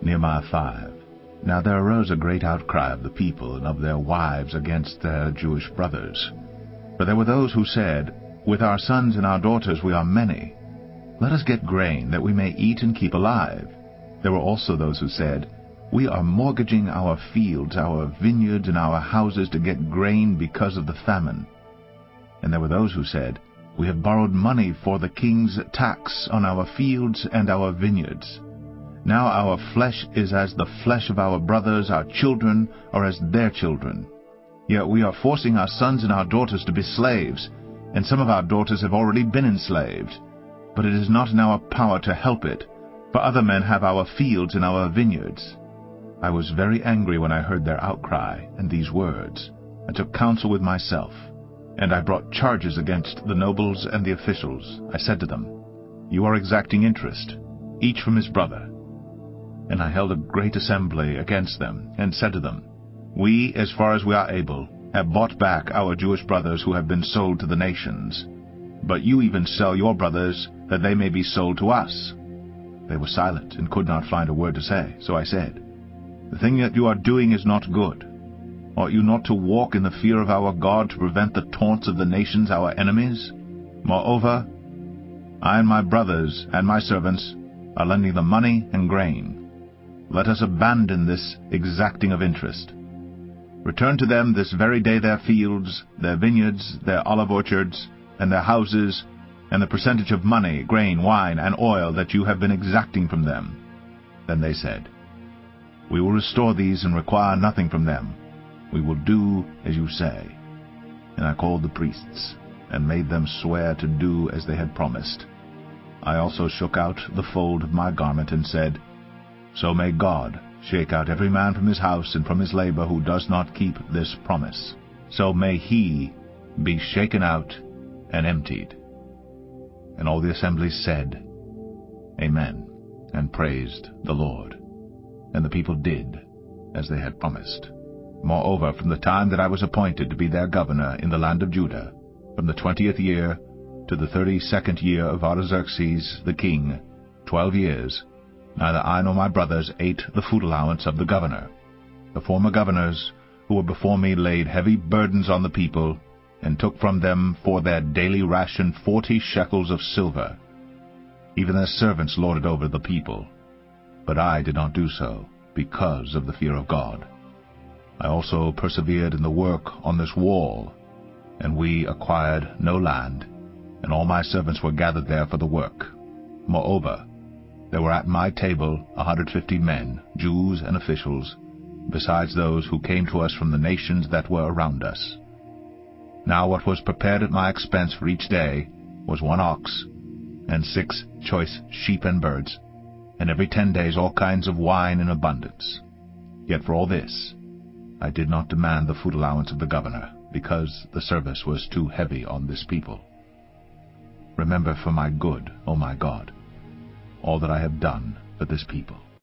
Nehemiah 5. Now there arose a great outcry of the people and of their wives against their Jewish brothers. For there were those who said, With our sons and our daughters we are many. Let us get grain, that we may eat and keep alive. There were also those who said, We are mortgaging our fields, our vineyards, and our houses to get grain because of the famine. And there were those who said, We have borrowed money for the king's tax on our fields and our vineyards. Now our flesh is as the flesh of our brothers, our children are as their children. Yet we are forcing our sons and our daughters to be slaves, and some of our daughters have already been enslaved. But it is not in our power to help it, for other men have our fields and our vineyards. I was very angry when I heard their outcry and these words. I took counsel with myself, and I brought charges against the nobles and the officials. I said to them, You are exacting interest, each from his brother. And I held a great assembly against them, and said to them, We, as far as we are able, have bought back our Jewish brothers who have been sold to the nations. But you even sell your brothers, that they may be sold to us. They were silent, and could not find a word to say. So I said, The thing that you are doing is not good. Ought you not to walk in the fear of our God to prevent the taunts of the nations, our enemies? Moreover, I and my brothers and my servants are lending them money and grain. Let us abandon this exacting of interest. Return to them this very day their fields, their vineyards, their olive orchards, and their houses, and the percentage of money, grain, wine, and oil that you have been exacting from them. Then they said, We will restore these and require nothing from them. We will do as you say. And I called the priests, and made them swear to do as they had promised. I also shook out the fold of my garment, and said, So may God shake out every man from his house and from his labor who does not keep this promise. So may he be shaken out and emptied. And all the assembly said, Amen, and praised the Lord. And the people did as they had promised. Moreover, from the time that I was appointed to be their governor in the land of Judah, from the 20th year to the 32nd year of Artaxerxes the king, 12 years, neither I nor my brothers ate the food allowance of the governor. The former governors who were before me laid heavy burdens on the people, and took from them for their daily ration 40 shekels of silver. Even their servants lorded over the people. But I did not do so, because of the fear of God. I also persevered in the work on this wall, and we acquired no land, and all my servants were gathered there for the work. Moreover, there were at my table 150 men, Jews and officials, besides those who came to us from the nations that were around us. Now what was prepared at my expense for each day was 1 ox, and 6 choice sheep and birds, and every 10 days all kinds of wine in abundance. Yet for all this I did not demand the food allowance of the governor, because the service was too heavy on this people. Remember for my good, O my God, all that I have done for this people.